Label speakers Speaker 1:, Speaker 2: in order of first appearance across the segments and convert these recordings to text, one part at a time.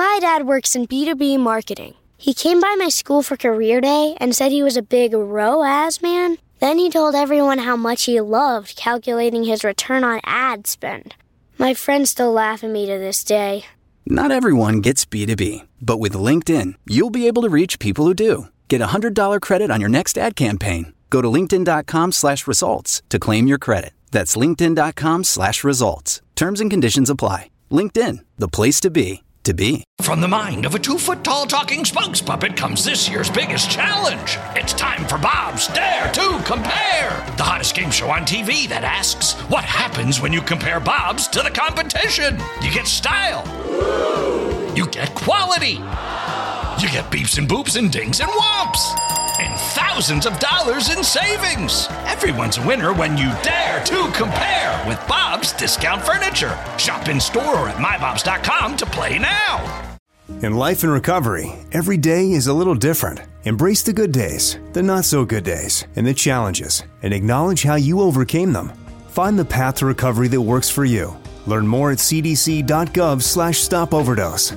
Speaker 1: My dad works in B2B marketing. He came by my school for career day and said he was a big ROAS man. Then he told everyone how much he loved calculating his return on ad spend. My friends still laugh at me to this day.
Speaker 2: Not everyone gets B2B, but with LinkedIn, you'll be able to reach people who do. Get a $100 credit on your next ad campaign. Go to linkedin.com/results to claim your credit. That's linkedin.com/results. Terms and conditions apply. LinkedIn, the place to be.
Speaker 3: From the mind of a 2-foot-tall talking spokes puppet comes this year's biggest challenge. It's time for Bob's Dare to Compare, the hottest game show on TV that asks, what happens when you compare Bob's to the competition? You get style. You get quality. You get beeps and boops and dings and whomps. And thousands of dollars in savings. Everyone's a winner when you dare to compare with Bob's Discount Furniture. Shop in store or at mybobs.com to play now.
Speaker 4: In life and recovery, every day is a little different. Embrace the good days, the not so good days, and the challenges, and acknowledge how you overcame them. Find the path to recovery that works for you. Learn more at cdc.gov/stopoverdose.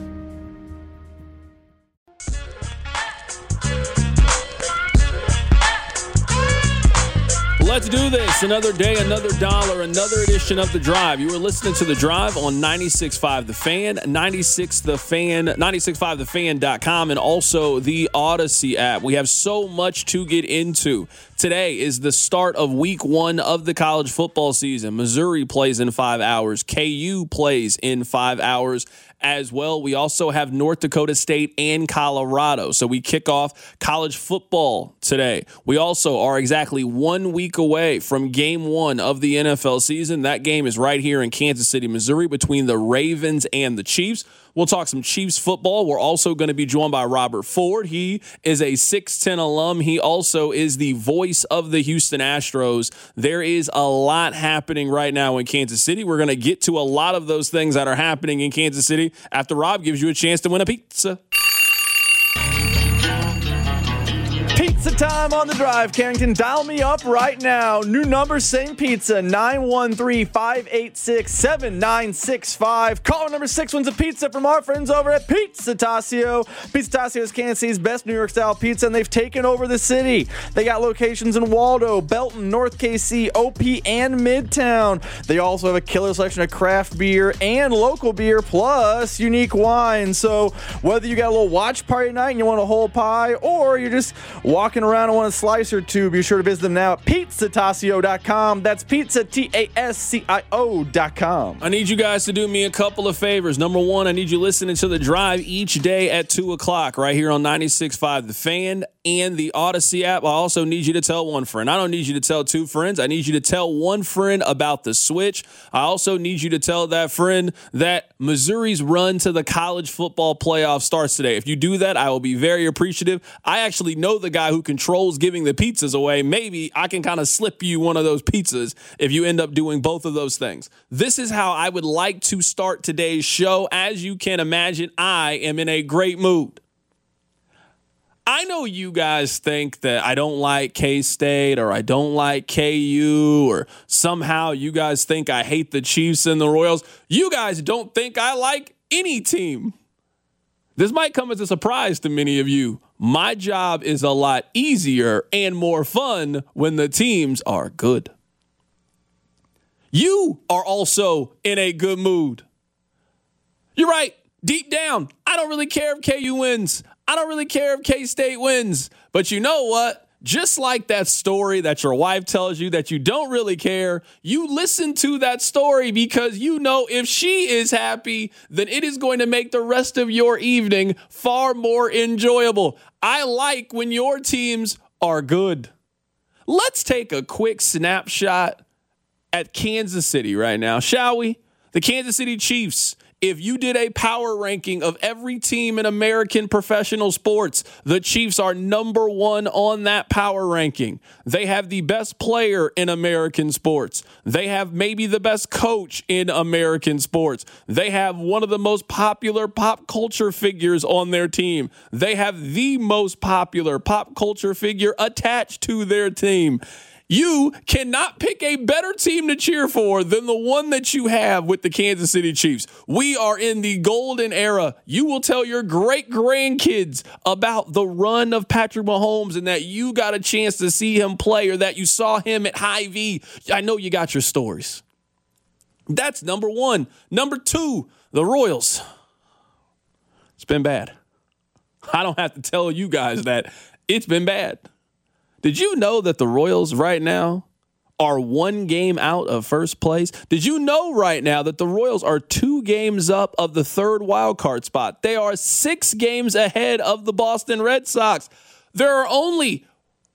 Speaker 5: Let's do this. Another day, another dollar, another edition of The Drive. You are listening to The Drive on 96.5 The Fan, 96.5thefan.com, and also the Odyssey app. We have so much to get into. Today is the start of week 1 of the college football season. Missouri plays in 5 hours. KU plays in 5 hours as well. We also have North Dakota State and Colorado. So we kick off college football today. We also are exactly 1 week away from game 1 of the NFL season. That game is right here in Kansas City, Missouri, between the Ravens and the Chiefs. We'll talk some Chiefs football. We're also going to be joined by Robert Ford. He is a 6'10 alum. He also is the voice of the Houston Astros. There is a lot happening right now in Kansas City. We're going to get to a lot of those things that are happening in Kansas City after Rob gives you a chance to win a pizza.
Speaker 6: Pizza time on The Drive, Carrington. Dial me up right now. New number, same pizza, 913-586-7965. Caller number 6 wins a pizza from our friends over at Pizza Tassio. Pizza Tassio is Kansas City's best New York-style pizza, and they've taken over the city. They got locations in Waldo, Belton, North KC, OP, and Midtown. They also have a killer selection of craft beer and local beer, plus unique wine. So whether you got a little watch party night and you want a whole pie, or you're just walking around and want a slice or two, be sure to visit them now at pizzatassio.com. That's pizza, TASCIO.com.
Speaker 5: I need you guys to do me a couple of favors. Number one, I need you listening to The Drive each day at 2 o'clock right here on 96.5 The Fan and the Odyssey app. I also need you to tell one friend. I don't need you to tell 2 friends. I need you to tell one friend about the switch. I also need you to tell that friend that Missouri's run to the college football playoff starts today. If you do that, I will be very appreciative. I actually know the guy who controls giving the pizzas away. Maybe I can kind of slip you one of those pizzas if you end up doing both of those things. This is how I would like to start today's show. As you can imagine, I am in a great mood. I know you guys think that I don't like K-State or I don't like KU or somehow you guys think I hate the Chiefs and the Royals. You guys don't think I like any team. This might come as a surprise to many of you. My job is a lot easier and more fun when the teams are good. You are also in a good mood. You're right. Deep down, I don't really care if KU wins. I don't really care if K-State wins. But you know what? Just like that story that your wife tells you that you don't really care, you listen to that story because you know if she is happy, then it is going to make the rest of your evening far more enjoyable. I like when your teams are good. Let's take a quick snapshot at Kansas City right now, shall we? The Kansas City Chiefs. If you did a power ranking of every team in American professional sports, the Chiefs are number 1 on that power ranking. They have the best player in American sports. They have maybe the best coach in American sports. They have one of the most popular pop culture figures on their team. They have the most popular pop culture figure attached to their team. You cannot pick a better team to cheer for than the one that you have with the Kansas City Chiefs. We are in the golden era. You will tell your great-grandkids about the run of Patrick Mahomes and that you got a chance to see him play or that you saw him at Hy-Vee. I know you got your stories. That's number one. Number two, the Royals. It's been bad. I don't have to tell you guys that it's been bad. Did you know that the Royals right now are 1 game out of first place? Did you know right now that the Royals are 2 games up of the 3rd wild card spot? They are 6 games ahead of the Boston Red Sox. There are only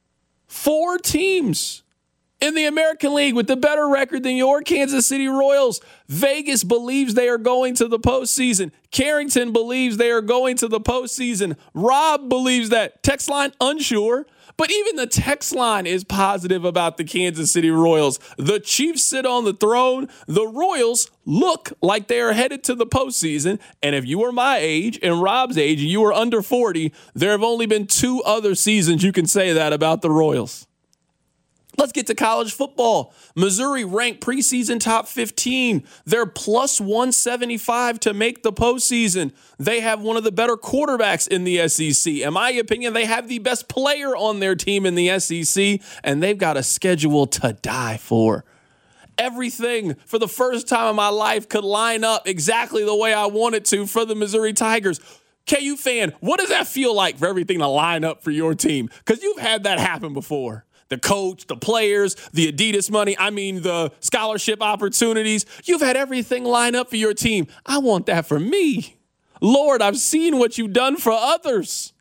Speaker 5: 4 teams in the American League with the better record than your Kansas City Royals. Vegas believes they are going to the postseason. Carrington believes they are going to the postseason. Rob believes that. Text line, unsure. But even the text line is positive about the Kansas City Royals. The Chiefs sit on the throne. The Royals look like they are headed to the postseason. And if you are my age and Rob's age and you are under 40, there have only been 2 other seasons you can say that about the Royals. Let's get to college football. Missouri ranked preseason top 15. They're plus 175 to make the postseason. They have one of the better quarterbacks in the SEC. In my opinion, they have the best player on their team in the SEC, and they've got a schedule to die for. Everything for the first time in my life could line up exactly the way I want it to for the Missouri Tigers. KU fan, what does that feel like for everything to line up for your team? Because you've had that happen before. The coach, the players, the Adidas money, the scholarship opportunities. You've had everything line up for your team. I want that for me. Lord, I've seen what you've done for others.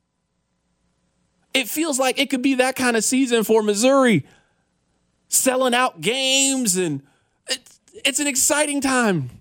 Speaker 5: It feels like it could be that kind of season for Missouri. Selling out games, and it's an exciting time.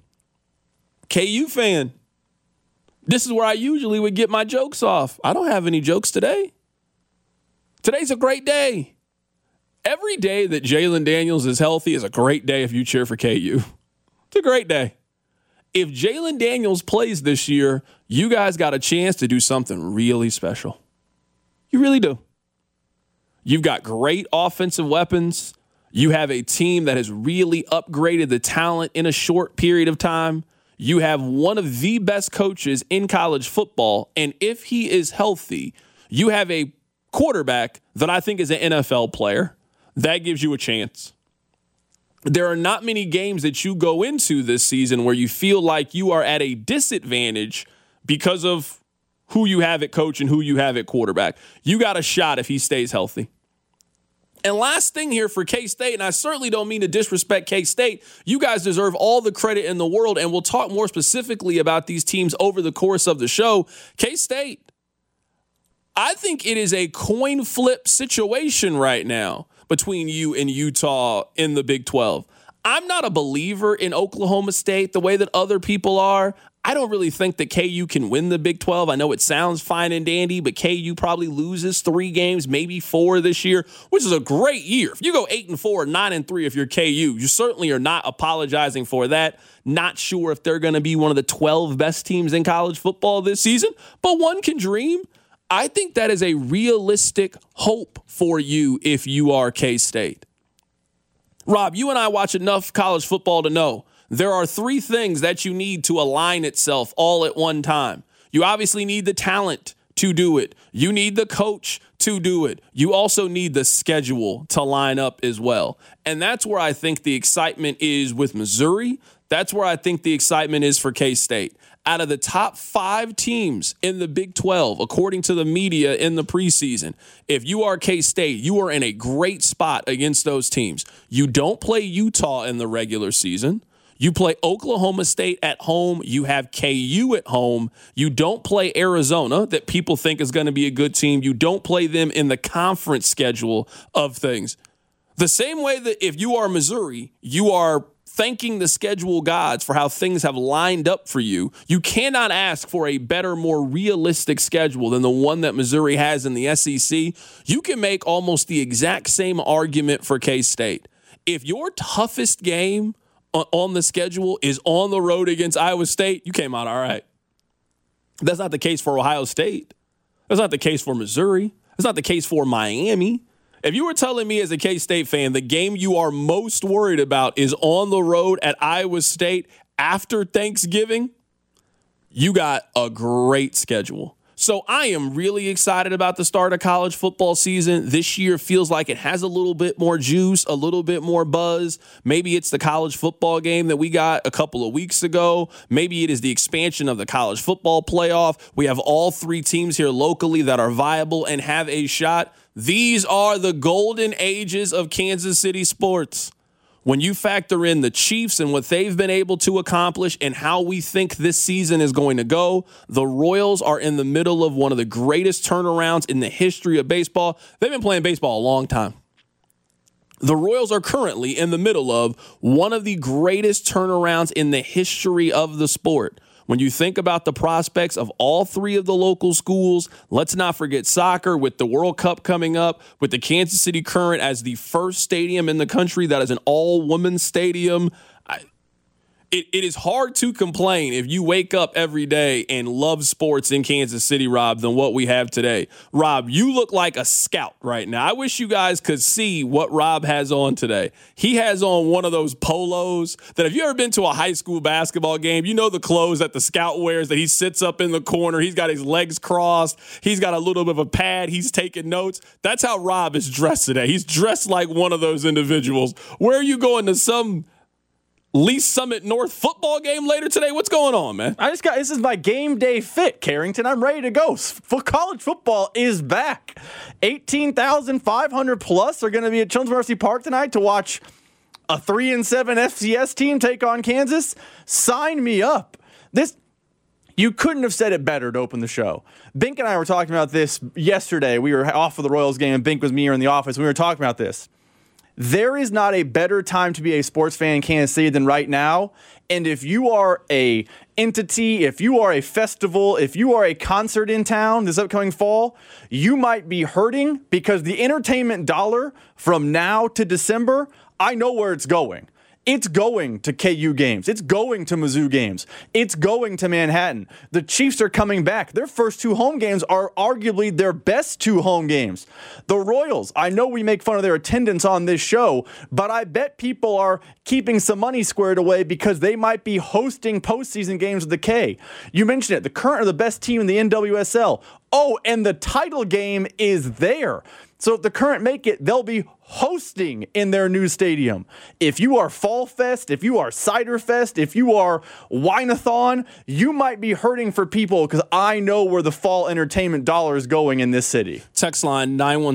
Speaker 5: KU fan, this is where I usually would get my jokes off. I don't have any jokes today. Today's a great day. Every day that Jalen Daniels is healthy is a great day if you cheer for KU. It's a great day. If Jalen Daniels plays this year, you guys got a chance to do something really special. You really do. You've got great offensive weapons. You have a team that has really upgraded the talent in a short period of time. You have one of the best coaches in college football. And if he is healthy, you have a quarterback that I think is an NFL player. That gives you a chance. There are not many games that you go into this season where you feel like you are at a disadvantage because of who you have at coach and who you have at quarterback. You got a shot if he stays healthy. And last thing here for K-State, and I certainly don't mean to disrespect K-State, you guys deserve all the credit in the world, and we'll talk more specifically about these teams over the course of the show. K-State, I think it is a coin flip situation right now between you and Utah in the Big 12. I'm not a believer in Oklahoma State the way that other people are. I don't really think that KU can win the Big 12. I know it sounds fine and dandy, but KU probably loses 3 games, maybe 4 this year, which is a gready year. If you go 8-4, 9-3 if you're KU, you certainly are not apologizing for that. Not sure if they're going to be one of the 12 best teams in college football this season, but one can dream. I think that is a realistic hope for you if you are K-State. Rob, you and I watch enough college football to know there are 3 things that you need to align itself all at one time. You obviously need the talent to do it. You need the coach to do it. You also need the schedule to line up as well. And that's where I think the excitement is with Missouri. That's where I think the excitement is for K-State. Out of the top 5 teams in the Big 12, according to the media in the preseason, if you are K-State, you are in a great spot against those teams. You don't play Utah in the regular season. You play Oklahoma State at home. You have KU at home. You don't play Arizona, that people think is going to be a good team. You don't play them in the conference schedule of things. The same way that if you are Missouri, you are thanking the schedule gods for how things have lined up for you. You cannot ask for a better, more realistic schedule than the one that Missouri has in the SEC. You can make almost the exact same argument for K-State. If your toughest game on the schedule is on the road against Iowa State, you came out all right. That's not the case for Ohio State. That's not the case for Missouri. That's not the case for Miami. If you were telling me as a K-State fan, the game you are most worried about is on the road at Iowa State after Thanksgiving, you got a great schedule. So I am really excited about the start of college football season. This year feels like it has a little bit more juice, a little bit more buzz. Maybe it's the college football game that we got a couple of weeks ago. Maybe it is the expansion of the college football playoff. We have all three teams here locally that are viable and have a shot. These are the golden ages of Kansas City sports. When you factor in the Chiefs and what they've been able to accomplish and how we think this season is going to go, the Royals are in the middle of one of the greatest turnarounds in the history of baseball. They've been playing baseball a long time. The Royals are currently in the middle of one of the greatest turnarounds in the history of the sport. When you think about the prospects of all three of the local schools, let's not forget soccer with the World Cup coming up, with the Kansas City Current as the first stadium in the country that is an all-women's stadium. It is hard to complain if you wake up every day and love sports in Kansas City, Rob, than what we have today. Rob, you look like a scout right now. I wish you guys could see what Rob has on today. He has on one of those polos that if you ever been to a high school basketball game, you know the clothes that the scout wears, that he sits up in the corner. He's got his legs crossed. He's got a little bit of a pad. He's taking notes. That's how Rob is dressed today. He's dressed like one of those individuals. Where are you going, to some Lee Summit North football game later today? What's going on, man?
Speaker 6: This is my game day fit, Carrington. I'm ready to go. College football is back. 18,500 plus are going to be at Children's Mercy Park tonight to watch a 3-7 FCS team take on Kansas. Sign me up. You couldn't have said it better to open the show. Bink and I were talking about this yesterday. We were off of the Royals game, and Bink was me here in the office. We were talking about this. There is not a better time to be a sports fan in Kansas City than right now. And if you are a entity, if you are a festival, if you are a concert in town this upcoming fall, you might be hurting because the entertainment dollar from now to December, I know where it's going. It's going to KU games. It's going to Mizzou games. It's going to Manhattan. The Chiefs are coming back. Their first two home games are arguably their best two home games. The Royals, I know we make fun of their attendance on this show, but I bet people are keeping some money squared away because they might be hosting postseason games with the K. You mentioned it. The Current are the best team in the NWSL. Oh, and the title game is there. So if the Current make it, they'll be hosting in their new stadium. If you are Fall Fest, if you are Cider Fest, if you are Wine-a-thon, you might be hurting for people because I know where the fall entertainment dollar is going in this city.
Speaker 5: Text line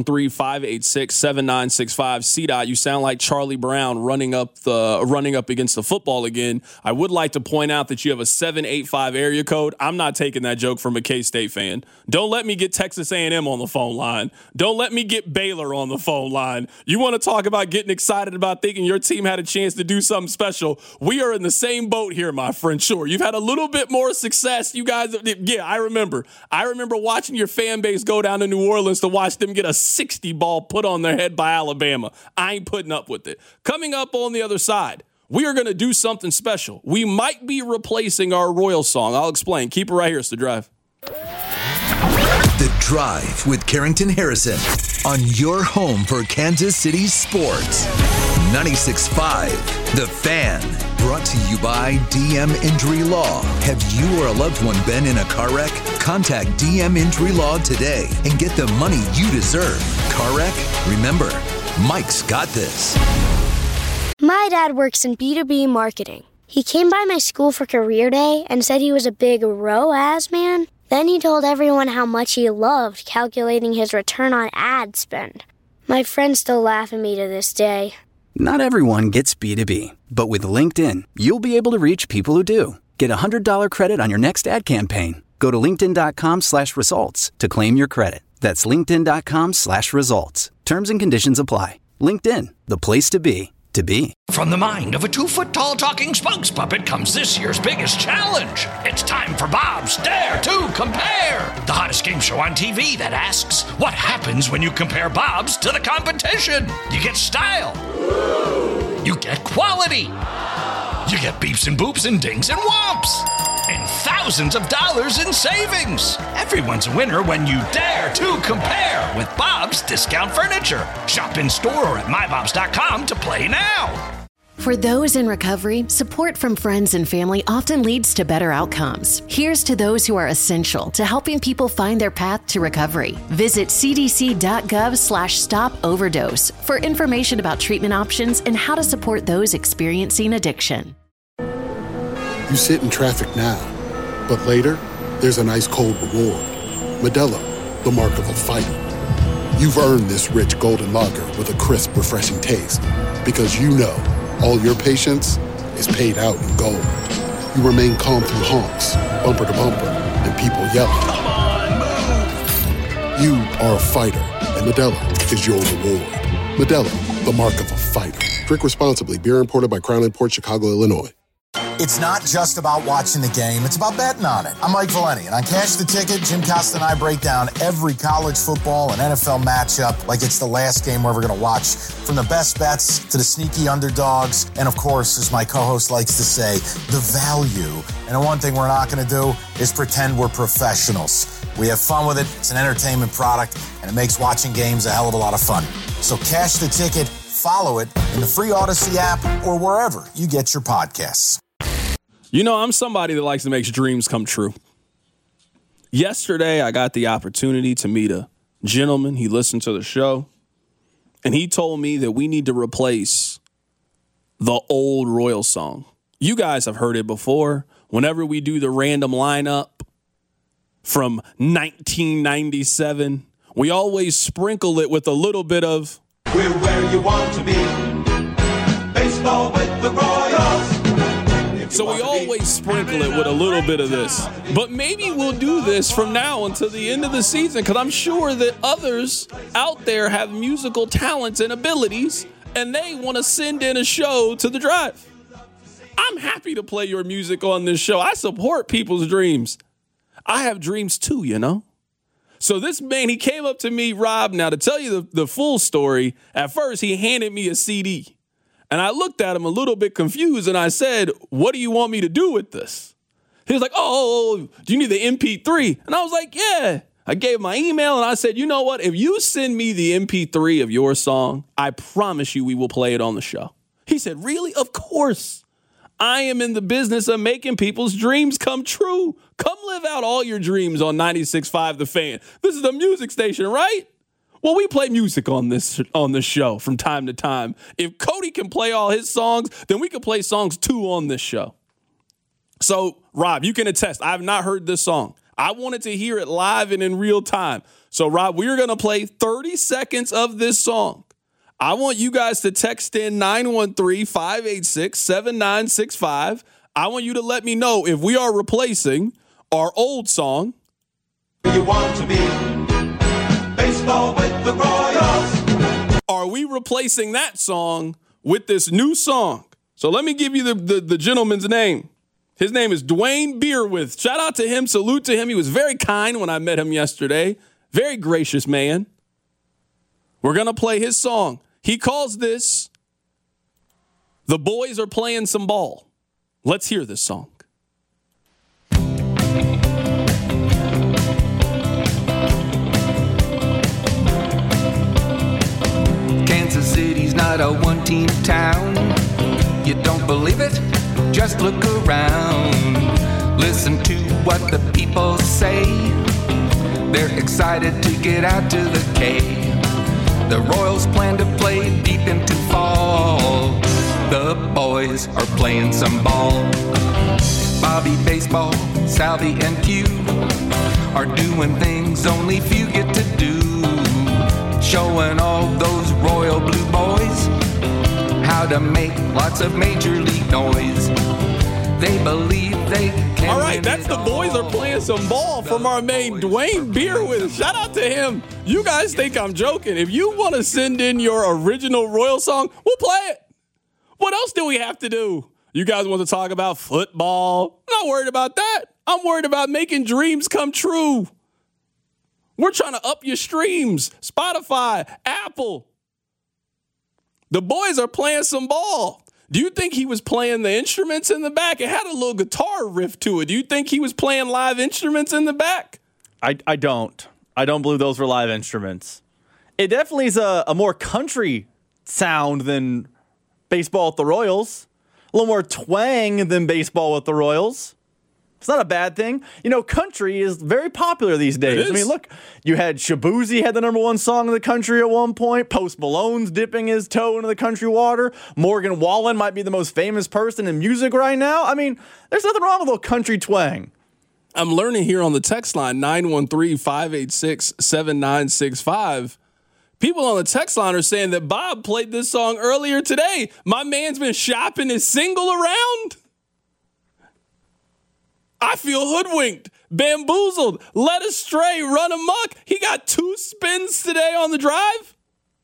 Speaker 5: 913-586-7965. CDOT, you sound like Charlie Brown running up against the football again. I would like to point out that you have a 785 area code. I'm not taking that joke from a K-State fan. Don't let me get Texas A&M on the phone line. Don't let me get Baylor on the phone line. You want to talk about getting excited about thinking your team had a chance to do something special? We are in the same boat here, my friend. Sure, you've had a little bit more success. You guys, yeah, I remember watching your fan base go down to New Orleans to watch them get a 60 ball put on their head by Alabama. I ain't putting up with it. Coming up on the other side, we are going to do something special. We might be replacing our Royals song. I'll explain. Keep it right here. It's The Drive.
Speaker 7: The Drive with Carrington Harrison on your home for Kansas City sports. 96.5 The Fan. Brought to you by DM Injury Law. Have you or a loved one been in a car wreck? Contact DM Injury Law today and get the money you deserve. Car wreck? Remember, Mike's got this.
Speaker 1: My dad works in B2B marketing. He came by my school for career day and said he was a big ROAS man. Then he told everyone how much he loved calculating his return on ad spend. My friends still laugh at me to this day.
Speaker 2: Not everyone gets B2B, but with LinkedIn, you'll be able to reach people who do. Get a $100 credit on your next ad campaign. Go to linkedin.com/results to claim your credit. That's linkedin.com/results. Terms and conditions apply. LinkedIn, the place to be.
Speaker 3: From the mind of a 2-foot-tall talking spokes puppet comes this year's biggest challenge. It's time for Bob's Dare to Compare, the hottest game show on TV that asks, what happens when you compare Bob's to the competition? You get style. You get quality. You get beeps and boops and dings and whomps. and thousands of dollars in savings. Everyone's a winner when you dare to compare with Bob's Discount Furniture. Shop in store or at mybobs.com to play now.
Speaker 8: For those in recovery, support from friends and family often leads to better outcomes. Here's to those who are essential to helping people find their path to recovery. Visit cdc.gov/stop-overdose for information about treatment options and how to support those experiencing addiction.
Speaker 9: You sit in traffic now, but later, there's an ice-cold reward. Modelo, the mark of a fighter. You've earned this rich golden lager with a crisp, refreshing taste. Because you know all your patience is paid out in gold. You remain calm through honks, bumper to bumper, and people yelling.
Speaker 3: Come on, move!
Speaker 9: You are a fighter, and Modelo is your reward. Modelo, the mark of a fighter. Drink responsibly. Beer imported by Crown Imports, Chicago, Illinois.
Speaker 10: It's not just about watching the game, it's about betting on it. I'm Mike Valeni, and on Cash the Ticket, Jim Costa and I break down every college football and NFL matchup like it's the last game we're ever going to watch. From the best bets to the sneaky underdogs, and of course, as my co-host likes to say, the value. And the one thing we're not going to do is pretend we're professionals. We have fun with it, it's an entertainment product, and it makes watching games a hell of a lot of fun. So Cash the Ticket, follow it in the free Odyssey app or wherever you get your podcasts.
Speaker 5: You know, I'm somebody that likes to make dreams come true. Yesterday, I got the opportunity to meet a gentleman. He listened to the show, and he told me that we need to replace the old Royal song. You guys have heard it before. Whenever we do the random lineup from 1997, we always sprinkle it with a little bit of
Speaker 11: "We're where you want to be. Baseball with the Royals."
Speaker 5: So we always sprinkle it with a little bit of this. But maybe we'll do this from now until the end of the season, because I'm sure that others out there have musical talents and abilities, and they want to send in a show to the Drive. I'm happy to play your music on this show. I support people's dreams. I have dreams too, you know? So this man, he came up to me, Rob. Now, to tell you the full story, at first he handed me a CD. And I looked at him a little bit confused, and I said, "What do you want me to do with this?" He was like, "Oh, do you need the MP3?" And I was like, "Yeah." I gave my email, and I said, "You know what? If you send me the MP3 of your song, I promise you we will play it on the show." He said, "Really? Of course. I am in the business of making people's dreams come true. Come live out all your dreams on 96.5 The Fan. This is the music station, right? Well, we play music on this show from time to time. If Cody can play all his songs, then we can play songs too on this show." So, Rob, you can attest. I have not heard this song. I wanted to hear it live and in real time. So, Rob, we're going to play 30 seconds of this song. I want you guys to text in 913-586-7965. I want you to let me know if we are replacing our old song.
Speaker 11: You want to be baseball with the Royals.
Speaker 5: Are we replacing that song with this new song? So let me give you the gentleman's name. His name is Dwayne Beerwith. Shout out to him. Salute to him. He was very kind when I met him yesterday. Very gracious man. We're going to play his song. He calls this "The Boys Are Playing Some Ball." Let's hear this song.
Speaker 12: Kansas City's not a one-team town. You don't believe it? Just look around. Listen to what the people say. They're excited to get out to the K. The Royals plan to play deep into fall. The boys are playing some ball. Bobby Baseball, Salvi, and Q are doing things only few get to do. Showing all those Royal Blue boys how to make lots of major league noise. They believe they can.
Speaker 5: All right, that's "The Boys Are Playing Some Ball" from our main Dwayne Beerwith. Shout out to him. You guys think I'm joking. If you want to send in your original Royal song, we'll play it. What else do we have to do? You guys want to talk about football? I'm not worried about that. I'm worried about making dreams come true. We're trying to up your streams. Spotify, Apple. The boys are playing some ball. Do you think he was playing the instruments in the back? It had a little guitar riff to it. Do you think he was playing live instruments in the back?
Speaker 6: I don't. I don't believe those were live instruments. It definitely is a more country sound than baseball with the Royals. A little more twang than baseball with the Royals. It's not a bad thing. You know, country is very popular these days. I mean, look, you had Shabuzi had the #1 song in the country at one point. Post Malone's dipping his toe into the country water. Morgan Wallen might be the most famous person in music right now. I mean, there's nothing wrong with a little country twang.
Speaker 5: I'm learning here on the text line, 913-586-7965. People on the text line are saying that Bob played this song earlier today. My man's been shopping his single around. I feel hoodwinked, bamboozled, led astray, run amok. He got 2 spins today on the drive.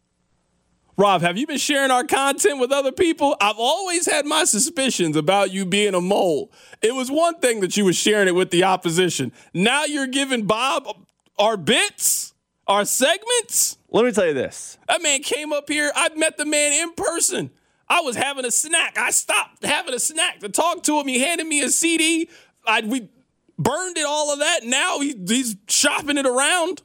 Speaker 5: Rob, have you been sharing our content with other people? I've always had my suspicions about you being a mole. It was one thing that you were sharing it with the opposition. Now you're giving Bob our bits, our segments.
Speaker 6: Let me tell you this.
Speaker 5: That man came up here. I met the man in person. I was having a snack. I stopped having a snack to talk to him. He handed me a CD. We burned it, all of that. Now he's shopping it around.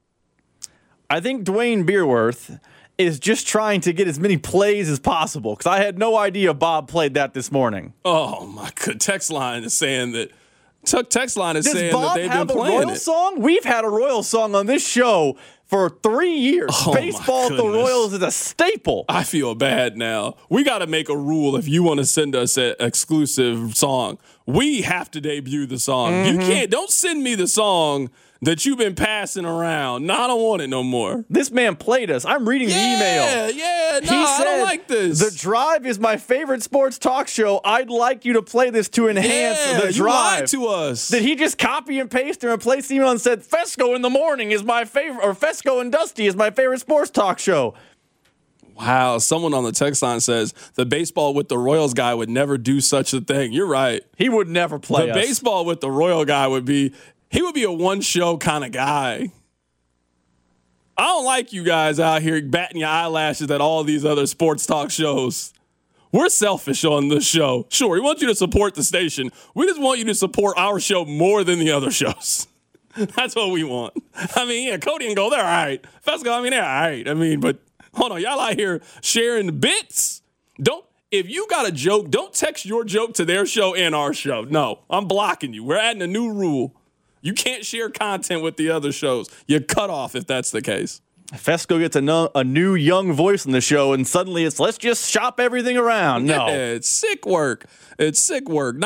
Speaker 6: I think Dwayne Beerworth is just trying to get as many plays as possible because I had no idea Bob played that this morning.
Speaker 5: Oh, my good. Text line is saying that. Text line is saying
Speaker 6: Bob
Speaker 5: that they've been playing
Speaker 6: a Royal song? We've had a Royal song on this show for 3 years.
Speaker 5: Oh,
Speaker 6: baseball with the Royals is a staple.
Speaker 5: I feel bad now. We got to make a rule if you want to send us an exclusive song. We have to debut the song.
Speaker 6: Mm-hmm.
Speaker 5: Don't send me the song that you've been passing around. No, I don't want it no more.
Speaker 6: This man played us. I'm reading the email.
Speaker 5: Yeah, no,
Speaker 6: he said,
Speaker 5: I don't like this.
Speaker 6: The Drive is my favorite sports talk show. I'd like you to play this to enhance the Drive.
Speaker 5: You lied to us.
Speaker 6: Did he just copy and paste and replace the email and said, Fesco in the morning is my favorite, or Fesco and Dusty is my favorite sports talk show?
Speaker 5: Wow, someone on the text line says the baseball with the Royals guy would never do such a thing. You're right.
Speaker 6: He would never play us.
Speaker 5: The baseball with the Royal guy would be a one-show kind of guy. I don't like you guys out here batting your eyelashes at all these other sports talk shows. We're selfish on this show. Sure, we want you to support the station. We just want you to support our show more than the other shows. That's what we want. I mean, yeah, Cody and Gold, they're all right. Fesco, I mean, they're all right. I mean, but hold on, y'all out here sharing bits. If you got a joke, don't text your joke to their show and our show. No, I'm blocking you. We're adding a new rule. You can't share content with the other shows. You're cut off if that's the case.
Speaker 6: Fesco gets a new young voice in the show, and suddenly it's let's just shop everything around. No.
Speaker 5: Yeah, it's sick work. It's sick work.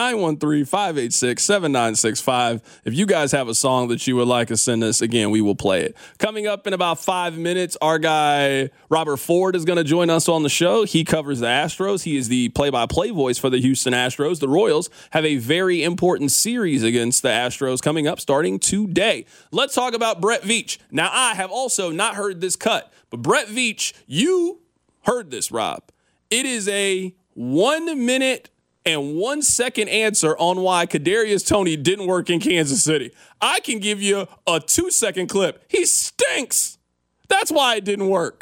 Speaker 5: 913-586-7965. If you guys have a song that you would like to send us, again, we will play it. Coming up in about 5 minutes, our guy Robert Ford is going to join us on the show. He covers the Astros. He is the play-by-play voice for the Houston Astros. The Royals have a very important series against the Astros coming up starting today. Let's talk about Brett Veach. Now, I have also not heard this cut, but Brett Veach, you heard this, Rob. It is a 1 minute and 1 second answer on why Kadarius Toney didn't work in Kansas City. I can give you a 2 second clip. He stinks. That's why it didn't work.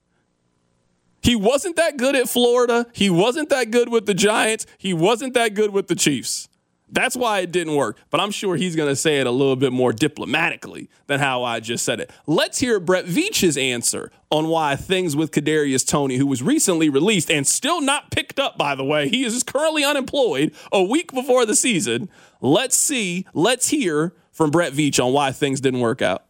Speaker 5: He wasn't that good at Florida. He wasn't that good with the Giants. He wasn't that good with the Chiefs. That's why it didn't work. But I'm sure he's going to say it a little bit more diplomatically than how I just said it. Let's hear Brett Veach's answer on why things with Kadarius Toney, who was recently released and still not picked up, by the way. He is currently unemployed a week before the season. Let's hear from Brett Veach on why things didn't work out.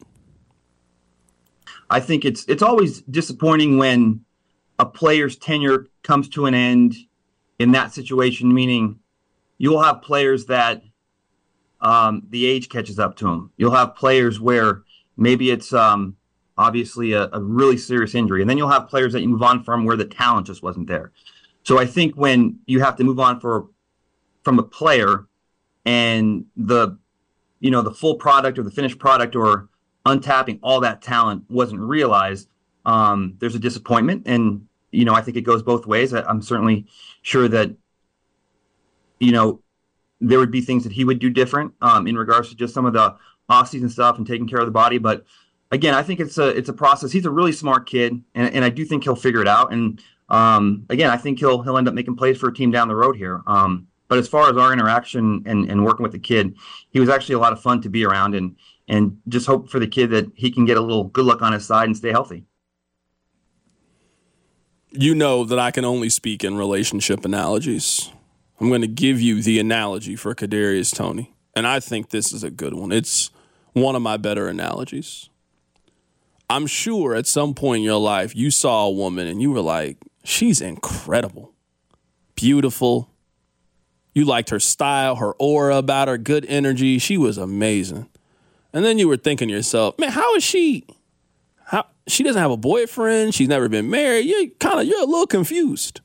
Speaker 13: I think it's always disappointing when a player's tenure comes to an end in that situation, meaning you'll have players that the age catches up to them. You'll have players where maybe it's obviously a really serious injury. And then you'll have players that you move on from where the talent just wasn't there. So I think when you have to move on from a player and the full product or the finished product or untapping all that talent wasn't realized, there's a disappointment. And, I think it goes both ways. I'm certainly sure that there would be things that he would do different in regards to just some of the off-season stuff and taking care of the body. But again, I think it's a process. He's a really smart kid, and I do think he'll figure it out. And again, I think he'll end up making plays for a team down the road here. But as far as our interaction and working with the kid, he was actually a lot of fun to be around, and just hope for the kid that he can get a little good luck on his side and stay healthy.
Speaker 5: You know that I can only speak in relationship analogies. I'm going to give you the analogy for Kadarius Toney, and I think this is a good one. It's one of my better analogies. I'm sure at some point in your life you saw a woman and you were like, she's incredible, beautiful. You liked her style, her aura about her, good energy. She was amazing. And then you were thinking to yourself, man, how is she? She doesn't have a boyfriend. She's never been married. You're a little confused.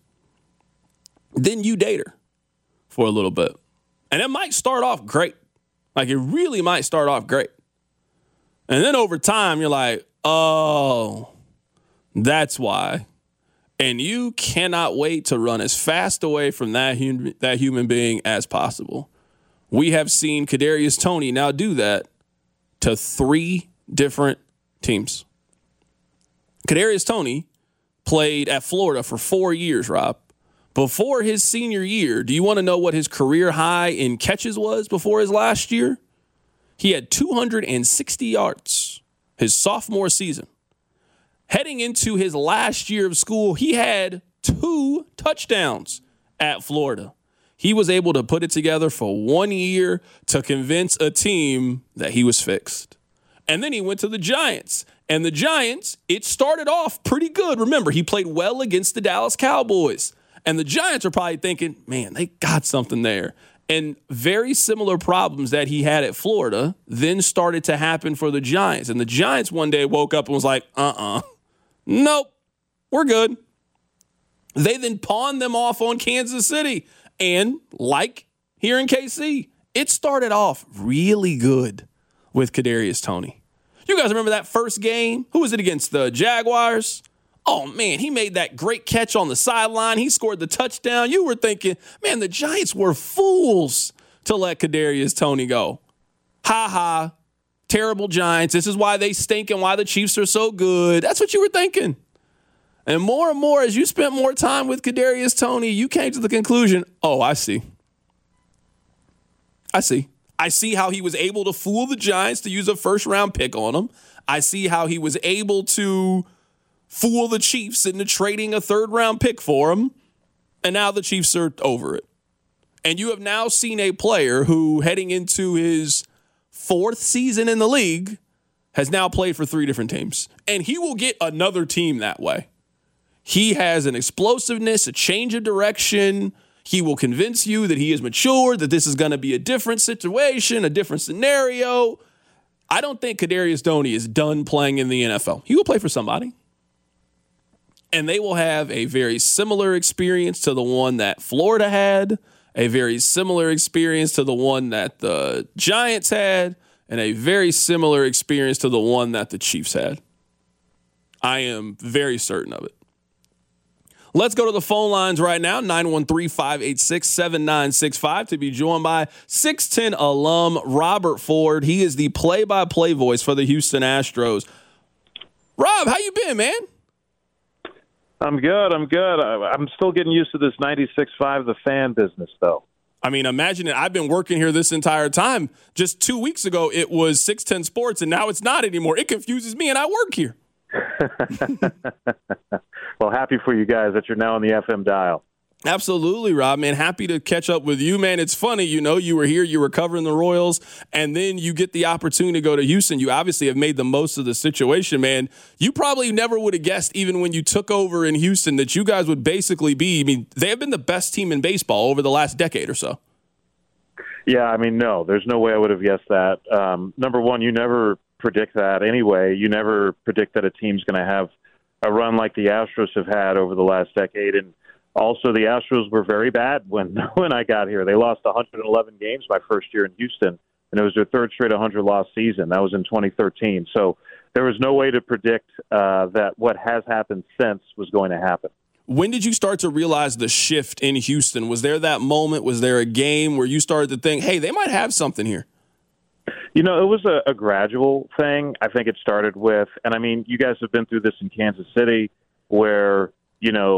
Speaker 5: Then you date her for a little bit. And it might start off great. Like, it really might start off great. And then over time, you're like, oh, that's why. And you cannot wait to run as fast away from that human being as possible. We have seen Kadarius Toney now do that to 3 different teams. Kadarius Toney played at Florida for 4 years, Rob. Before his senior year, do you want to know what his career high in catches was before his last year? He had 260 yards his sophomore season. Heading into his last year of school, he had 2 touchdowns at Florida. He was able to put it together for 1 year to convince a team that he was fixed. And then he went to the Giants. And the Giants, it started off pretty good. Remember, he played well against the Dallas Cowboys. And the Giants are probably thinking, man, they got something there. And very similar problems that he had at Florida then started to happen for the Giants. And the Giants one day woke up and was like, nope, we're good. They then pawned them off on Kansas City. And like here in KC, it started off really good with Kadarius Toney. You guys remember that first game? Who was it against? The Jaguars? Oh, man, he made that great catch on the sideline. He scored the touchdown. You were thinking, man, the Giants were fools to let Kadarius Toney go. Ha. Terrible Giants. This is why they stink and why the Chiefs are so good. That's what you were thinking. And more, as you spent more time with Kadarius Toney, you came to the conclusion, oh, I see. I see how he was able to fool the Giants to use a first-round pick on him. I see how he was able to fool the Chiefs into trading a third-round pick for him. And now the Chiefs are over it. And you have now seen a player who, heading into his 4th season in the league, has now played for 3 different teams. And he will get another team that way. He has an explosiveness, a change of direction. He will convince you that he is mature, that this is going to be a different situation, a different scenario. I don't think Kadarius Toney is done playing in the NFL. He will play for somebody. And they will have a very similar experience to the one that Florida had, a very similar experience to the one that the Giants had, and a very similar experience to the one that the Chiefs had. I am very certain of it. Let's go to the phone lines right now, 913-586-7965, to be joined by 6'10" alum Robert Ford. He is the play-by-play voice for the Houston Astros. Rob, how you been, man?
Speaker 14: I'm good. I'm still getting used to this 96.5 The Fan business, though.
Speaker 5: I mean, imagine it. I've been working here this entire time. Just 2 weeks ago, it was 610 Sports, and now it's not anymore. It confuses me, and I work here.
Speaker 14: Well, happy for you guys that you're now on the FM dial.
Speaker 5: Absolutely, Rob, man. Happy to catch up with you, man. It's funny, you were here, you were covering the Royals, and then you get the opportunity to go to Houston. You obviously have made the most of the situation, man. You probably never would have guessed, even when you took over in Houston, that you guys would basically be, they have been the best team in baseball over the last decade or so.
Speaker 14: Yeah, no, there's no way I would have guessed that. Number one, you never predict that anyway. You never predict that a team's going to have a run like the Astros have had over the last decade. And also, the Astros were very bad when I got here. They lost 111 games my first year in Houston, and it was their 3rd straight 100-loss season. That was in 2013. So there was no way to predict that what has happened since was going to happen.
Speaker 5: When did you start to realize the shift in Houston? Was there that moment? Was there a game where you started to think, hey, they might have something here?
Speaker 14: It was a gradual thing. I think it started with, and you guys have been through this in Kansas City where,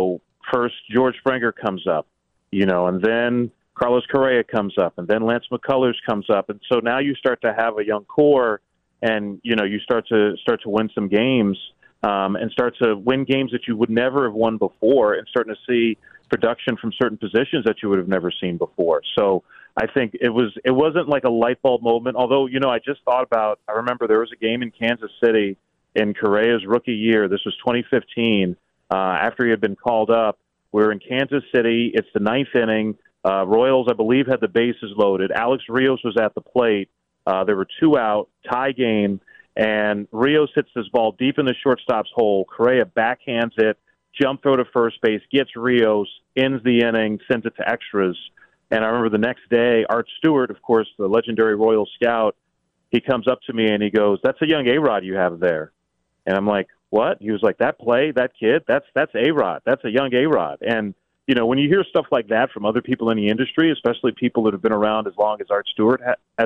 Speaker 14: first George Springer comes up, and then Carlos Correa comes up, and then Lance McCullers comes up. And so now you start to have a young core, and, you start to win some games and start to win games that you would never have won before, and starting to see production from certain positions that you would have never seen before. So I think it wasn't like a light bulb moment, although, I just thought about, I remember there was a game in Kansas City in Correa's rookie year. This was 2015, after he had been called up. We're in Kansas City. It's the ninth inning. Royals, I believe, had the bases loaded. Alex Rios was at the plate. There were 2 out, tie game, and Rios hits this ball deep in the shortstop's hole. Correa backhands it, jump throw to first base, gets Rios, ends the inning, sends it to extras. And I remember the next day, Art Stewart, of course, the legendary Royal scout, he comes up to me and he goes, "That's a young A-Rod you have there." And I'm like, "What?" He was like, "That play, that kid, that's A-Rod. That's a young A-Rod." And when you hear stuff like that from other people in the industry, especially people that have been around as long as Art Stewart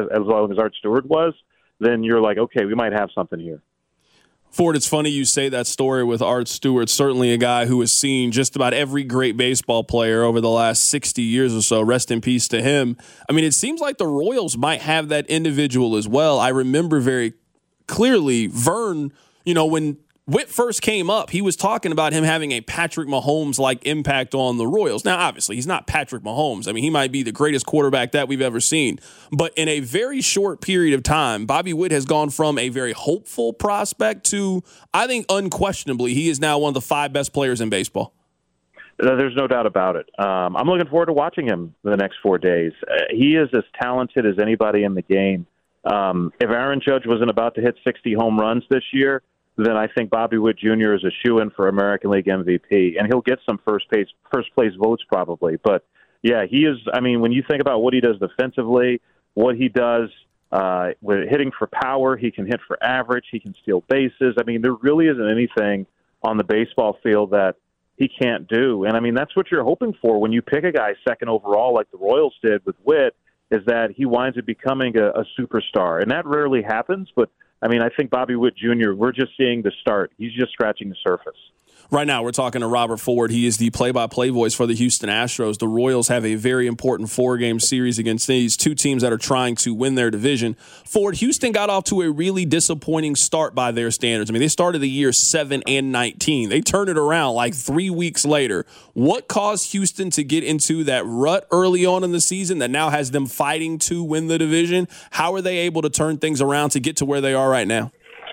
Speaker 14: was, then you're like, okay, we might have something here.
Speaker 5: Ford, it's funny you say that story with Art Stewart, certainly a guy who has seen just about every great baseball player over the last 60 years or so. Rest in peace to him. I mean, it seems like the Royals might have that individual as well. I remember very clearly Vern, when Witt first came up, he was talking about him having a Patrick Mahomes-like impact on the Royals. Now, obviously, he's not Patrick Mahomes. I mean, he might be the greatest quarterback that we've ever seen. But in a very short period of time, Bobby Witt has gone from a very hopeful prospect to, I think, unquestionably, he is now one of the 5 best players in baseball.
Speaker 14: There's no doubt about it. I'm looking forward to watching him the next 4 days. He is as talented as anybody in the game. If Aaron Judge wasn't about to hit 60 home runs this year, then I think Bobby Witt Jr. is a shoo-in for American League MVP, and he'll get some first place votes probably. But yeah, he is. I mean, when you think about what he does defensively, what he does with hitting for power, he can hit for average, he can steal bases. I mean, there really isn't anything on the baseball field that he can't do. And I mean, that's what you're hoping for when you pick a guy second overall, like the Royals did with Witt, is that he winds up becoming a superstar, and that rarely happens. But I mean, I think Bobby Witt Jr., we're just seeing the start. He's just scratching the surface.
Speaker 5: Right now, we're talking to Robert Ford. He is the play-by-play voice for the Houston Astros. The Royals have a very important 4-game series against these 2 teams that are trying to win their division. Ford, Houston got off to a really disappointing start by their standards. I mean, they started the year 7-19. They turned it around like 3 weeks later. What caused Houston to get into that rut early on in the season that now has them fighting to win the division? How are they able to turn things around to get to where they are right now?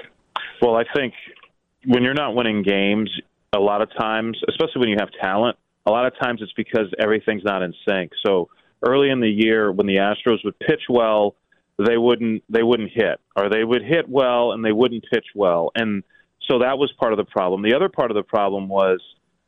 Speaker 14: Well, I think when you're not winning games, a lot of times, especially when you have talent, a lot of times it's because everything's not in sync. So early in the year, when the Astros would pitch well, they wouldn't hit, or they would hit well and they wouldn't pitch well. And so that was part of the problem. The other part of the problem was,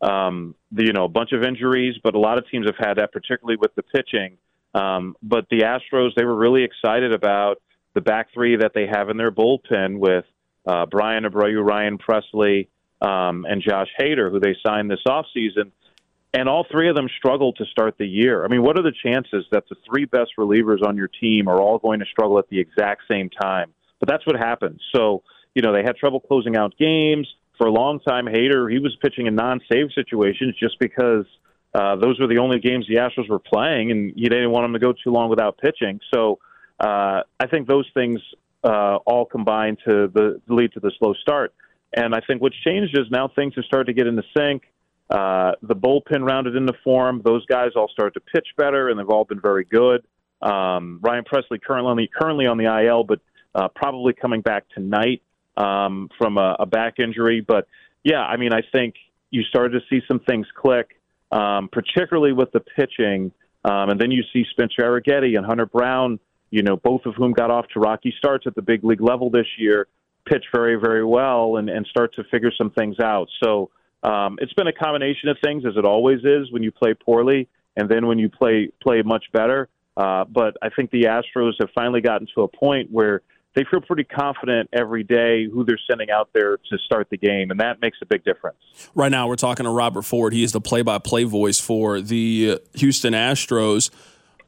Speaker 14: a bunch of injuries, but a lot of teams have had that, particularly with the pitching. But the Astros, they were really excited about the back 3 that they have in their bullpen with Brian Abreu, Ryan Presley, and Josh Hader, who they signed this offseason. And all 3 of them struggled to start the year. I mean, what are the chances that the 3 best relievers on your team are all going to struggle at the exact same time? But that's what happened. So, they had trouble closing out games. For a long time, Hader, he was pitching in non-save situations just because those were the only games the Astros were playing, and you didn't want them to go too long without pitching. So I think those things all combined to lead to the slow start. And I think what's changed is now things have started to get into sync. The bullpen rounded into form. Those guys all started to pitch better, and they've all been very good. Ryan Presley currently on the IL, but probably coming back tonight from a back injury. But, yeah, I mean, I think you started to see some things click, particularly with the pitching. And then you see Spencer Arrighetti and Hunter Brown, both of whom got off to rocky starts at the big league level this year, pitch very, very well and start to figure some things out. So it's been a combination of things, as it always is when you play poorly and then when you play much better. But I think the Astros have finally gotten to a point where they feel pretty confident every day who they're sending out there to start the game, and that makes a big difference.
Speaker 5: Right now we're talking to Robert Ford. He is the play-by-play voice for the Houston Astros.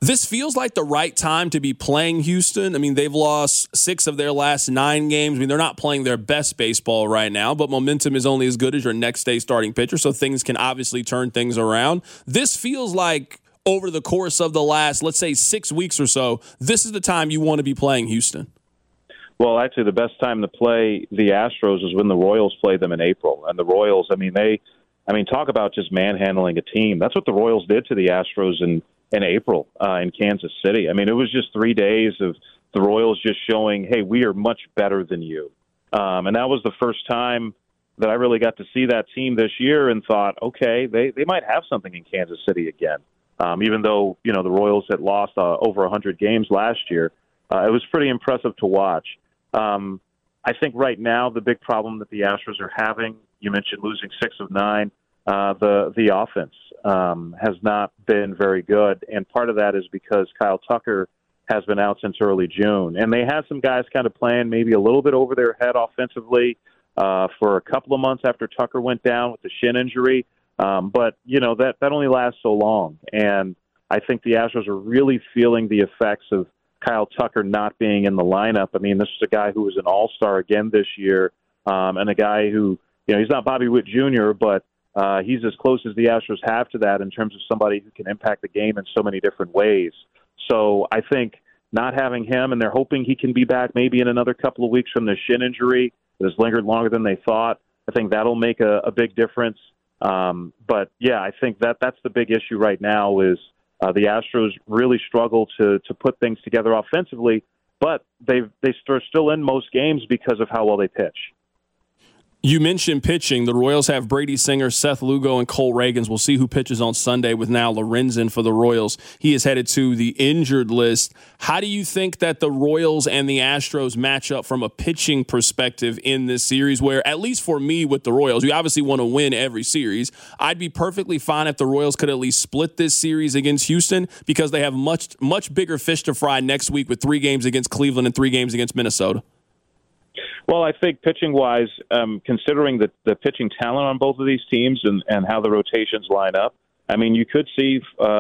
Speaker 5: This feels like the right time to be playing Houston. I mean, they've lost 6 of their last 9 games. I mean, they're not playing their best baseball right now, but momentum is only as good as your next day starting pitcher, so things can obviously turn things around. This feels like over the course of the last, let's say, 6 weeks or so, this is the time you want to be playing Houston.
Speaker 14: Well, actually, the best time to play the Astros is when the Royals played them in April. And the Royals, talk about just manhandling a team. That's what the Royals did to the Astros in April in Kansas City. I mean, it was just 3 days of the Royals just showing, hey, we are much better than you. And that was the first time that I really got to see that team this year and thought, okay, they might have something in Kansas City again. Even though, the Royals had lost over 100 games last year, it was pretty impressive to watch. I think right now the big problem that the Astros are having, you mentioned losing 6 of 9, the offense has not been very good, and part of that is because Kyle Tucker has been out since early June, and they had some guys kind of playing maybe a little bit over their head offensively for a couple of months after Tucker went down with the shin injury, but that only lasts so long, and I think the Astros are really feeling the effects of Kyle Tucker not being in the lineup. I mean, this is a guy who was an all-star again this year, and a guy who, he's not Bobby Witt Jr., but he's as close as the Astros have to that in terms of somebody who can impact the game in so many different ways. So I think not having him, and they're hoping he can be back maybe in another couple of weeks from the shin injury that has lingered longer than they thought. I think that'll make a big difference. But, yeah, I think that's the big issue right now is the Astros really struggle to put things together offensively, but they're still in most games because of how well they pitch.
Speaker 5: You mentioned pitching. The Royals have Brady Singer, Seth Lugo, and Cole Reagans. We'll see who pitches on Sunday with now Lorenzen for the Royals. He is headed to the injured list. How do you think that the Royals and the Astros match up from a pitching perspective in this series where, at least for me with the Royals, we obviously want to win every series. I'd be perfectly fine if the Royals could at least split this series against Houston because they have much bigger fish to fry next week with 3 games against Cleveland and 3 games against Minnesota.
Speaker 14: Well, I think pitching-wise, considering the pitching talent on both of these teams and how the rotations line up, I mean, you could see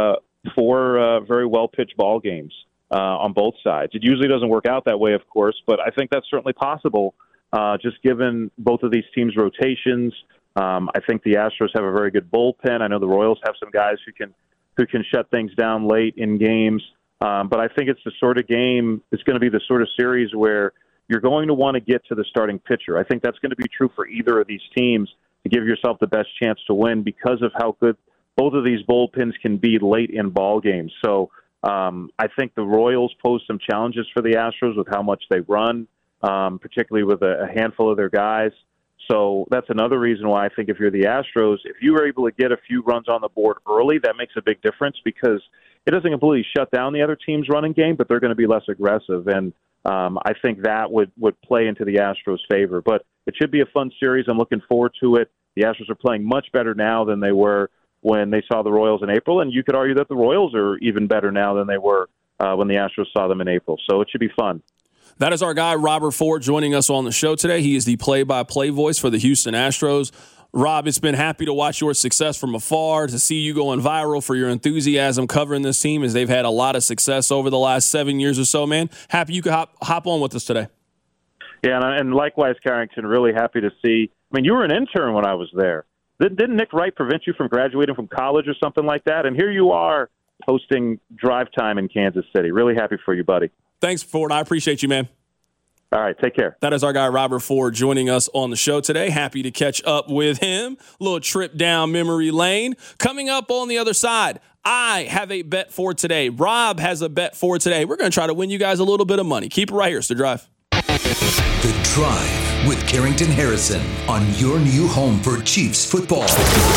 Speaker 14: 4 very well-pitched ball games on both sides. It usually doesn't work out that way, of course, but I think that's certainly possible, just given both of these teams' rotations. I think the Astros have a very good bullpen. I know the Royals have some guys who can shut things down late in games, but I think it's the sort of game, it's going to be the sort of series where you're going to want to get to the starting pitcher. I think that's going to be true for either of these teams to give yourself the best chance to win because of how good both of these bullpens can be late in ball games. So I think the Royals pose some challenges for the Astros with how much they run, particularly with a handful of their guys. So that's another reason why I think if you're the Astros, if you were able to get a few runs on the board early, that makes a big difference because it doesn't completely shut down the other team's running game, but they're going to be less aggressive. And I think that would play into the Astros' favor. But it should be a fun series. I'm looking forward to it. The Astros are playing much better now than they were when they saw the Royals in April. And you could argue that the Royals are even better now than they were when the Astros saw them in April. So it should be fun.
Speaker 5: That is our guy, Robert Ford, joining us on the show today. He is the play-by-play voice for the Houston Astros. Rob, it's been happy to watch your success from afar, to see you going viral for your enthusiasm covering this team as they've had a lot of success over the last 7 years or so, man. Happy you could hop on with us today.
Speaker 14: Yeah, and likewise, Carrington, really happy to see. I mean, you were an intern when I was there. Didn't Nick Wright prevent you from graduating from college or something like that? And here you are hosting Drive Time in Kansas City. Really happy for you, buddy.
Speaker 5: Thanks, Ford. I appreciate you, man.
Speaker 14: All right, take care.
Speaker 5: That is our guy, Robert Ford, joining us on the show today. Happy to catch up with him. A little trip down memory lane. Coming up on the other side, I have a bet for today. Rob has a bet for today. We're going to try to win you guys a little bit of money. Keep it right here. It's The Drive.
Speaker 7: The Drive with Carrington Harrison on your new home for Chiefs football.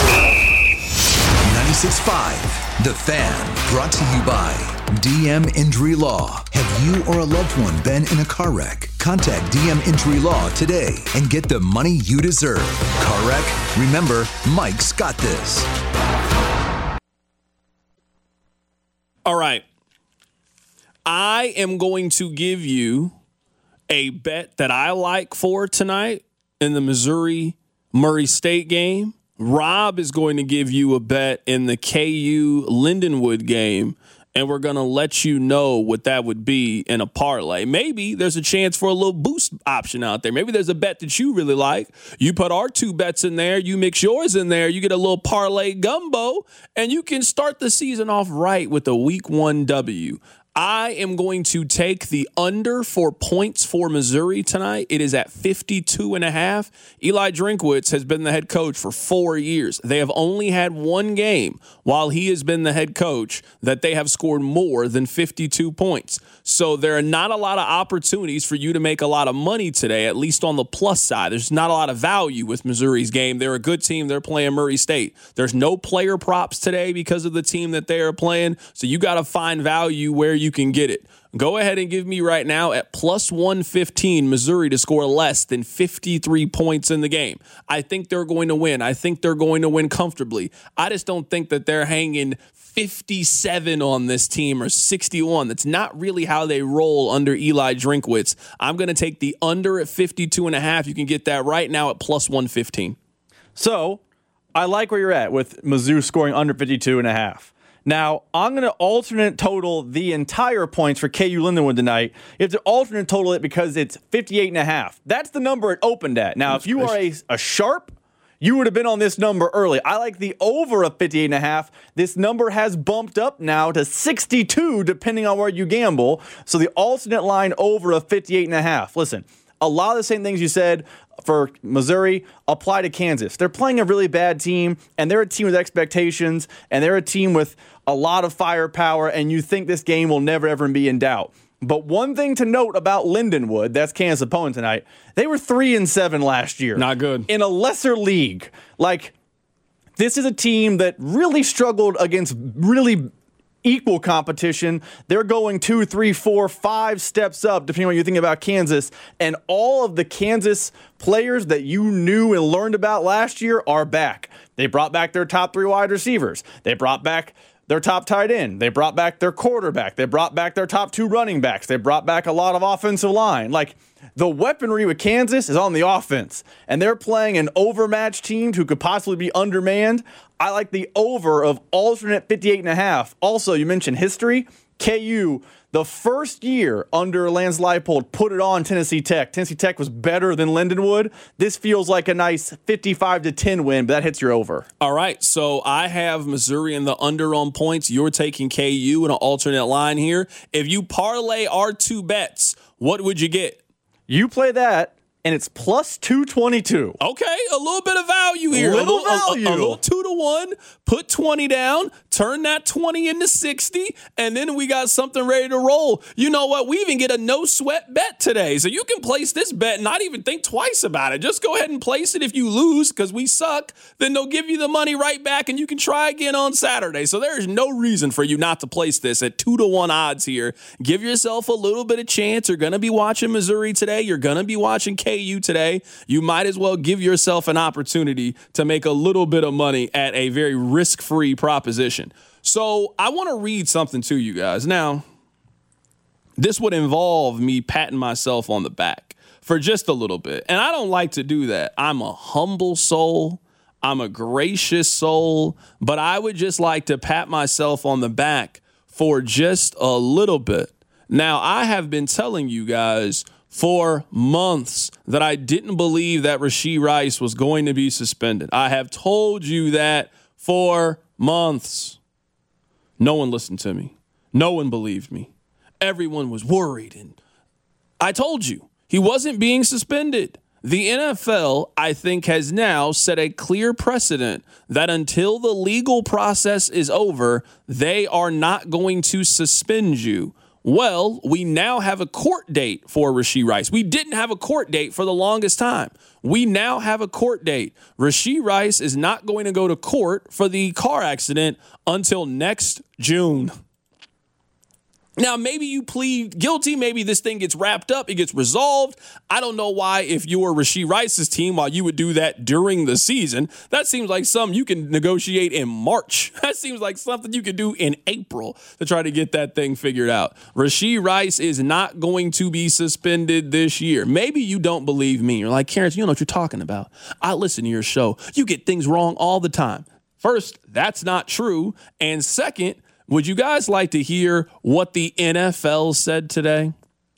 Speaker 7: 96.5, The Fan, brought to you by DM Injury Law. Have you or a loved one been in a car wreck? Contact DM Injury Law today and get the money you deserve. Car wreck? Remember, Mike's got this.
Speaker 5: All right. I am going to give you a bet that I like for tonight in the Missouri-Murray State game. Rob is going to give you a bet in the KU Lindenwood game. and we're going to let you know what that would be in a parlay. Maybe there's a chance for a little boost option out there. Maybe there's a bet that you really like. You put our 2 bets in there. You mix yours in there. You get a little parlay gumbo, and you can start the season off right with a Week 1 W. I am going to take the under for points for Missouri tonight. It is at 52.5. Eli Drinkwitz has been the head coach for 4 years. They have only had one game while he has been the head coach that they have scored more than 52 points. So there are not a lot of opportunities for you to make a lot of money today, at least on the plus side. There's not a lot of value with Missouri's game. They're a good team. They're playing Murray State. There's no player props today because of the team that they are playing. So you got to find value where you can get it. Go ahead and give me right now at plus 115 Missouri to score less than 53 points in the game. I think they're going to win. I think they're going to win comfortably. I just don't think that they're hanging 57 on this team or 61. That's not really how they roll under Eli Drinkwitz. I'm going to take the under at 52.5. You can get that right now at plus 115.
Speaker 6: So I like where you're at with Mizzou scoring under 52.5. Now, I'm going to alternate total the entire points for KU Lindenwood tonight. You have to alternate total it because it's 58.5. That's the number it opened at. Now, if you are a sharp, you would have been on this number early. I like the over of 58.5. This number has bumped up now to 62, depending on where you gamble. So the alternate line over of 58.5. Listen, a lot of the same things you said for Missouri apply to Kansas. They're playing a really bad team, and they're a team with expectations, and they're a team with a lot of firepower, and you think this game will never, ever be in doubt. But one thing to note about Lindenwood, that's Kansas' opponent tonight, they were 3-7 last year.
Speaker 5: Not good.
Speaker 6: In a lesser league. Like, this is a team that really struggled against really equal competition. They're going 2, 3, 4, 5 steps up, depending on what you think about Kansas. And all of the Kansas players that you knew and learned about last year are back. They brought back their top 3 wide receivers. They brought back their top tight end. They brought back their quarterback. They brought back their top 2 running backs. They brought back a lot of offensive line. Like, the weaponry with Kansas is on the offense, and they're playing an overmatched team who could possibly be undermanned. I like the over of alternate 58.5. Also, you mentioned history. KU, the first year under Lance Leipold, put it on Tennessee Tech. Tennessee Tech was better than Lindenwood. This feels like a nice 55-10 win, but that hits your over.
Speaker 5: All right, so I have Missouri in the under on points. You're taking KU in an alternate line here. If you parlay our 2 bets, what would you get?
Speaker 6: You play that, and it's plus 222.
Speaker 5: Okay, a little bit of value here.
Speaker 6: A little
Speaker 5: 2 to 1. Put 20 down, turn that 20 into 60, and then we got something ready to roll. You know what? We even get a no sweat bet today. So you can place this bet and not even think twice about it. Just go ahead and place it. If you lose because we suck, then they'll give you the money right back and you can try again on Saturday. So there is no reason for you not to place this at 2 to 1 odds here. Give yourself a little bit of chance. You're going to be watching Missouri today. You're going to be watching KU today. You might as well give yourself an opportunity to make a little bit of money at a very risk-free proposition. So I want to read something to you guys. Now, this would involve me patting myself on the back for just a little bit. And I don't like to do that. I'm a humble soul. I'm a gracious soul. But I would just like to pat myself on the back for just a little bit. Now, I have been telling you guys for months that I didn't believe that Rashee Rice was going to be suspended. I have told you that for months. No one listened to me. No one believed me. Everyone was worried. And I told you, he wasn't being suspended. The NFL, I think, has now set a clear precedent that until the legal process is over, they are not going to suspend you. Well, we now have a court date for Rashee Rice. We didn't have a court date for the longest time. We now have a court date. Rashee Rice is not going to go to court for the car accident until next June. Now, maybe you plead guilty. Maybe this thing gets wrapped up. It gets resolved. I don't know why, if you were Rashee Rice's team, why you would do that during the season. That seems like something you can negotiate in March. That seems like something you could do in April to try to get that thing figured out. Rashee Rice is not going to be suspended this year. Maybe you don't believe me. You're like, Karen, you don't know what you're talking about. I listen to your show. You get things wrong all the time. First, that's not true. And second, Would you guys like to hear what the NFL said today?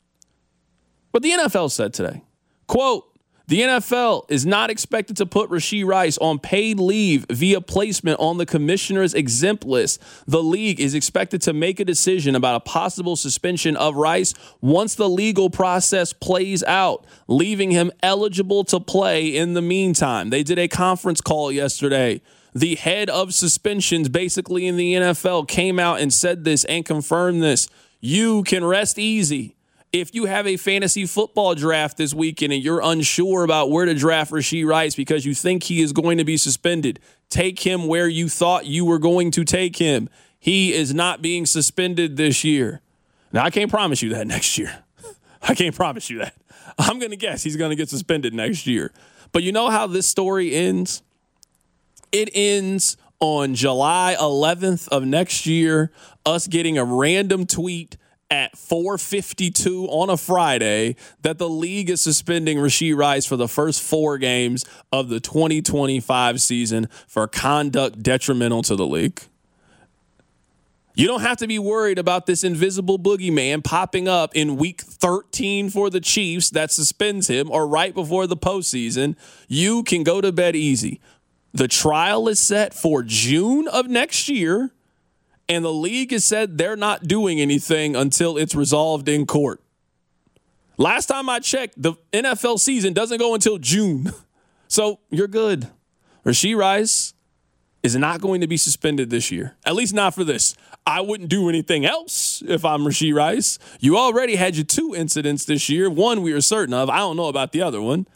Speaker 5: What the NFL said today. Quote, the NFL is not expected to put Rashee Rice on paid leave via placement on the commissioner's exempt list. The league is expected to make a decision about a possible suspension of Rice once the legal process plays out, leaving him eligible to play in the meantime. They did a conference call yesterday. The head of suspensions basically in the NFL came out and said this and confirmed this. You can rest easy. If you have a fantasy football draft this weekend and you're unsure about where to draft Rashee Rice because you think he is going to be suspended, take him where you thought you were going to take him. He is not being suspended this year. Now, I can't promise you that next year. I can't promise you that. I'm going to guess he's going to get suspended next year. But you know how this story ends? It ends on July 11th of next year, us getting a random tweet at 4:52 on a Friday that the league is suspending Rashee Rice for the first 4 games of the 2025 season for conduct detrimental to the league. You don't have to be worried about this invisible boogeyman popping up in week 13 for the Chiefs that suspends him or right before the postseason. You can go to bed easy. The trial is set for June of next year. And the league has said they're not doing anything until it's resolved in court. Last time I checked, the NFL season doesn't go until June. So you're good. Rashee Rice is not going to be suspended this year, at least not for this. I wouldn't do anything else if I'm Rashee Rice. You already had your 2 incidents this year. One we were certain of. I don't know about the other one.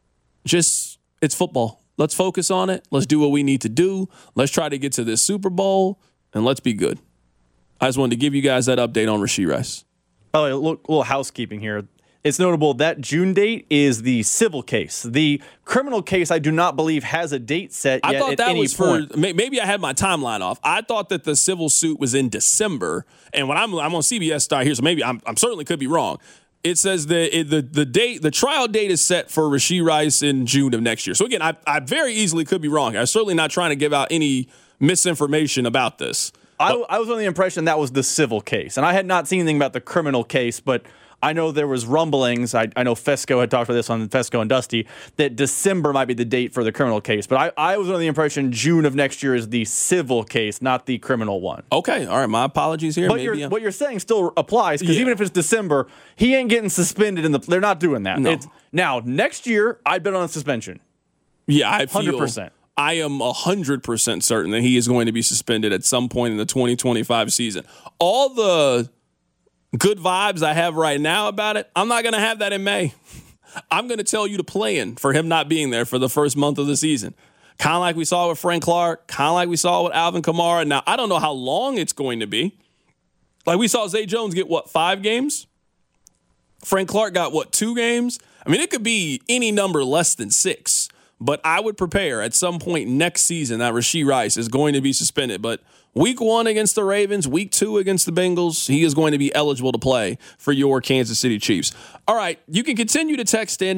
Speaker 5: Just, it's football. Let's focus on it. Let's do what we need to do. Let's try to get to this Super Bowl. And let's be good. I just wanted to give you guys that update on Rashee Rice.
Speaker 6: By the way, a little housekeeping here. It's notable that June date is the civil case. The criminal case, I do not believe, has a date set yet.
Speaker 5: I thought
Speaker 6: at
Speaker 5: that
Speaker 6: any
Speaker 5: was
Speaker 6: point.
Speaker 5: for maybe I had my timeline off. I thought that the civil suit was in December, and when I'm on CBS Star here, so maybe I'm certainly could be wrong. It says the trial date is set for Rashee Rice in June of next year. So again, I very easily could be wrong. I'm certainly not trying to give out any misinformation about this.
Speaker 6: I was under the impression that was the civil case, and I had not seen anything about the criminal case, but I know there was rumblings. I know Fesco had talked about this on Fesco and Dusty, that December might be the date for the criminal case. But I was under the impression June of next year is the civil case, not the criminal one.
Speaker 5: Okay, all right, my apologies here.
Speaker 6: But what you're saying still applies, because even if it's December, he ain't getting suspended. They're not doing that.
Speaker 5: No.
Speaker 6: Now, next year, I'd bet on a suspension.
Speaker 5: Yeah, I feel
Speaker 6: 100%.
Speaker 5: I am 100% certain that he is going to be suspended at some point in the 2025 season. All the good vibes I have right now about it, I'm not going to have that in May. I'm going to tell you to plan for him not being there for the first month of the season. Kind of like we saw with Frank Clark, kind of like we saw with Alvin Kamara. Now, I don't know how long it's going to be. Like we saw Zay Jones get, 5 games? Frank Clark got, 2 games? I mean, it could be any number less than 6. But I would prepare at some point next season that Rashee Rice is going to be suspended. But week 1 against the Ravens, week 2 against the Bengals, he is going to be eligible to play for your Kansas City Chiefs. All right, you can continue to text in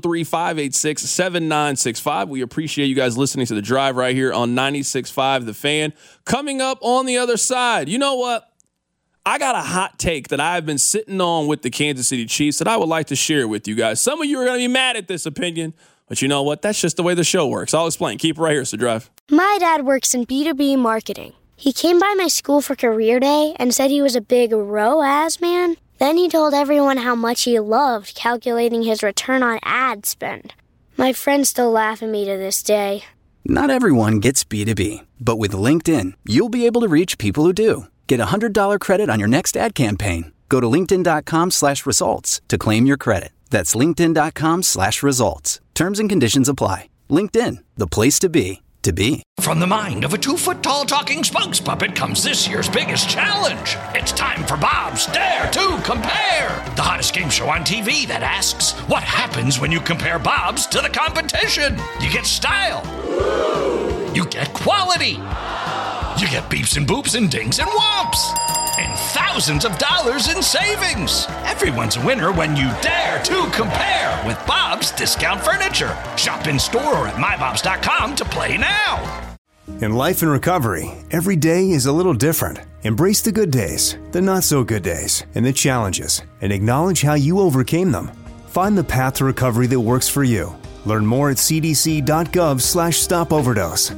Speaker 5: 913-586-7965. We appreciate you guys listening to The Drive right here on 96.5 The Fan. Coming up on the other side, you know what? I got a hot take that I've been sitting on with the Kansas City Chiefs that I would like to share with you guys. Some of you are going to be mad at this opinion. But you know what? That's just the way the show works. I'll explain. Keep it right here, so Drive.
Speaker 1: My dad works in B2B marketing. He came by my school for career day and said he was a big ROAS man. Then he told everyone how much he loved calculating his return on ad spend. My friends still laugh at me to this day.
Speaker 2: Not everyone gets B2B, but with LinkedIn, you'll be able to reach people who do. Get a $100 credit on your next ad campaign. Go to linkedin.com/results to claim your credit. That's linkedin.com/results. Terms and conditions apply. LinkedIn, the place to be, to be.
Speaker 3: From the mind of a 2-foot-tall talking spokes puppet comes this year's biggest challenge. It's time for Bob's Dare to Compare, the hottest game show on TV that asks, what happens when you compare Bob's to the competition? You get style. You get quality. You get beeps and boops and dings and whomps. And thousands of dollars in savings. Everyone's a winner when you dare to compare with Bob's Discount Furniture. Shop in store or at mybobs.com to play now.
Speaker 4: In life and recovery, every day is a little different. Embrace the good days, the not so good days, and the challenges, and acknowledge how you overcame them. Find the path to recovery that works for you. Learn more at cdc.gov/stopoverdose.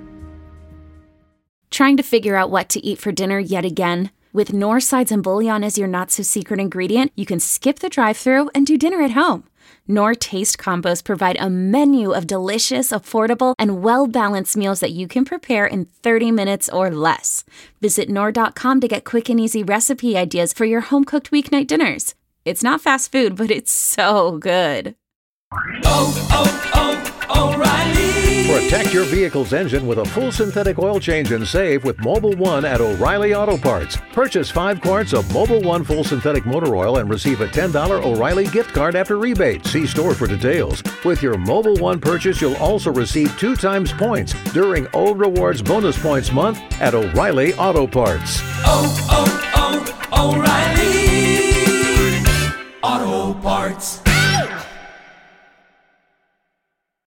Speaker 15: Trying to figure out what to eat for dinner yet again? With Knorr sides and bouillon as your not-so-secret ingredient, you can skip the drive-thru and do dinner at home. Knorr Taste Combos provide a menu of delicious, affordable, and well-balanced meals that you can prepare in 30 minutes or less. Visit Knorr.com to get quick and easy recipe ideas for your home-cooked weeknight dinners. It's not fast food, but it's so good.
Speaker 16: O'Reilly. Protect your vehicle's engine with a full synthetic oil change and save with Mobil 1 at O'Reilly Auto Parts. Purchase 5 quarts of Mobil 1 full synthetic motor oil and receive a $10 O'Reilly gift card after rebate. See store for details. With your Mobil 1 purchase, you'll also receive 2 times points during O Rewards Bonus Points Month at O'Reilly Auto Parts.